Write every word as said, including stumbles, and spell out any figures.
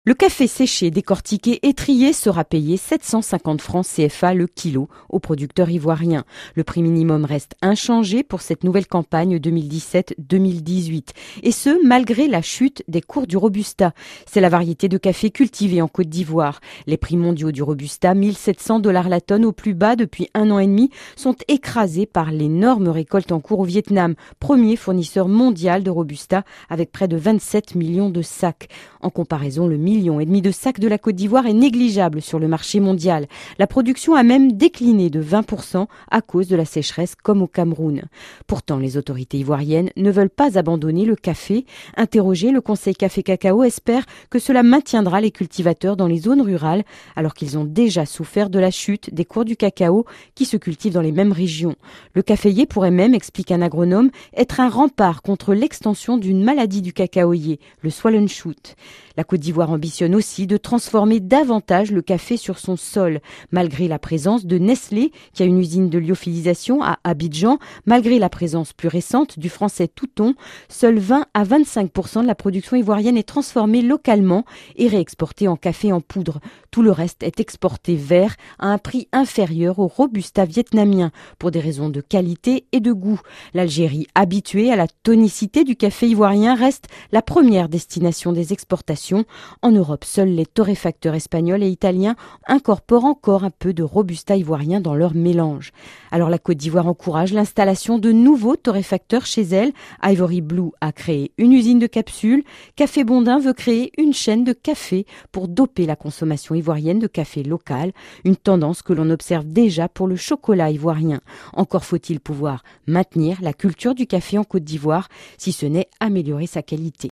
Le café séché, décortiqué et trié sera payé sept cent cinquante francs C F A le kilo aux producteurs ivoiriens. Le prix minimum reste inchangé pour cette nouvelle campagne deux mille dix-sept deux mille dix-huit. Et ce, malgré la chute des cours du Robusta. C'est la variété de café cultivée en Côte d'Ivoire. Les prix mondiaux du Robusta, mille sept cents dollars la tonne au plus bas depuis un an et demi, sont écrasés par l'énorme récolte en cours au Vietnam, premier fournisseur mondial de Robusta avec près de vingt-sept millions de sacs. En comparaison, le million et demi de sacs de la Côte d'Ivoire est négligeable sur le marché mondial. La production a même décliné de vingt pour cent à cause de la sécheresse comme au Cameroun. Pourtant, les autorités ivoiriennes ne veulent pas abandonner le café. Interrogé, le Conseil Café Cacao espère que cela maintiendra les cultivateurs dans les zones rurales alors qu'ils ont déjà souffert de la chute des cours du cacao qui se cultivent dans les mêmes régions. Le caféier pourrait même, explique un agronome, être un rempart contre l'extension d'une maladie du cacaoyer, le swollen shoot. La Côte d'Ivoire ambitionne aussi de transformer davantage le café sur son sol. Malgré la présence de Nestlé, qui a une usine de lyophilisation à Abidjan, malgré la présence plus récente du français Touton, seuls vingt à vingt-cinq pour cent de la production ivoirienne est transformée localement et réexportée en café en poudre. Tout le reste est exporté vert à un prix inférieur au Robusta vietnamien pour des raisons de qualité et de goût. L'Algérie, habituée à la tonicité du café ivoirien, reste la première destination des exportations. En Europe, seuls les torréfacteurs espagnols et italiens incorporent encore un peu de Robusta ivoirien dans leur mélange. Alors la Côte d'Ivoire encourage l'installation de nouveaux torréfacteurs chez elle. Ivory Blue a créé une usine de capsules. Café Bondin veut créer une chaîne de café pour doper la consommation ivoirienne de café local, une tendance que l'on observe déjà pour le chocolat ivoirien. Encore faut-il pouvoir maintenir la culture du café en Côte d'Ivoire, si ce n'est améliorer sa qualité.